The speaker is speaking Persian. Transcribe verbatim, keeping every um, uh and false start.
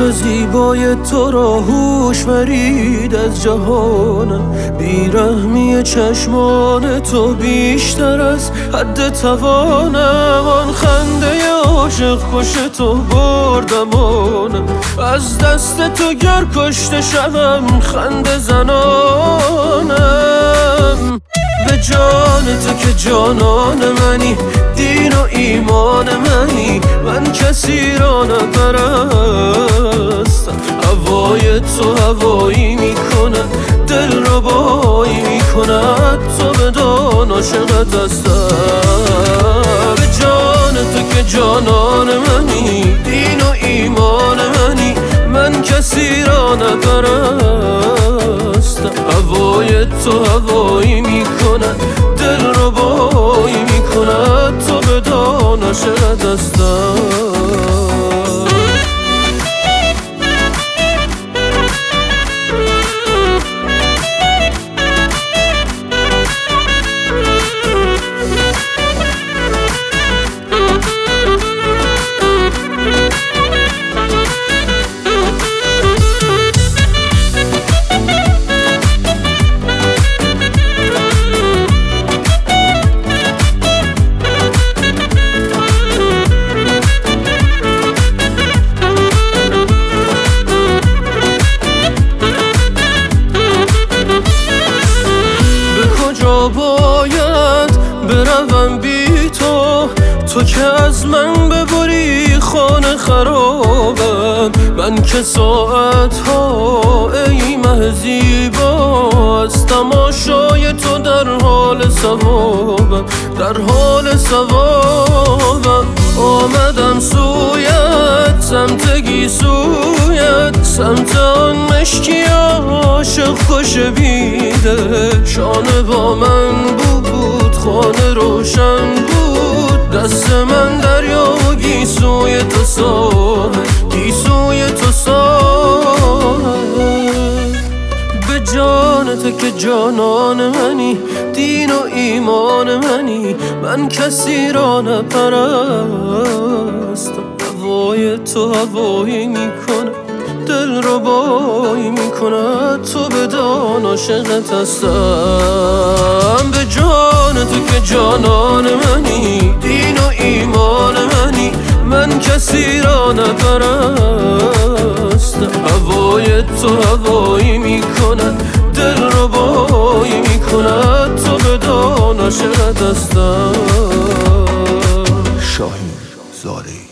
عشق زیبای تو را هوش ورید از جهانم. بیرحمی چشمان تو بیشتر از حد توانم. آن خنده عاشق کش تو بردمانم. از دست تو گر کشته شوم خنده زنانم. به جان تو که جانان منی، دین و ایمان منی، من کسی را نپرستم. هوای تو هوایی میکند، دل را بایی میکند، تو بدان عاشقت هستم. به جان تو که جانان منی، دین و ایمان منی، من کسی را نپرستم. هوای تو هوایی میکند، دل را بایی میکند، تو بدان عاشقت هستم. باید بروم بی تو، تو که از من ببری خانه خرابم. من که ساعت ها ای مه زیبا، از تماشای تو در حال ثوابم، در حال ثوابم. آمدم سویت، سمت گیسویت، سمت آن مشکی عاشق خوش بیده. شانه با من بود، خانه روشن بود، دست من دریا و گیسوی تو ساحل، گیسوی تو ساحل. به جان تو که جانان منی، دین و ایمان منی، من کسی را نپرستم. هوای تو هوایی میکنه، دل رو بایی میکند، تو بدان عاشقت هستم. به جان تو که جانان منی، دین و ایمان منی، من کسی را نپرستم. هوای تو هوایی میکند، دل رو بایی میکند، تو بدان عاشقت هستم. شاهین زارعی.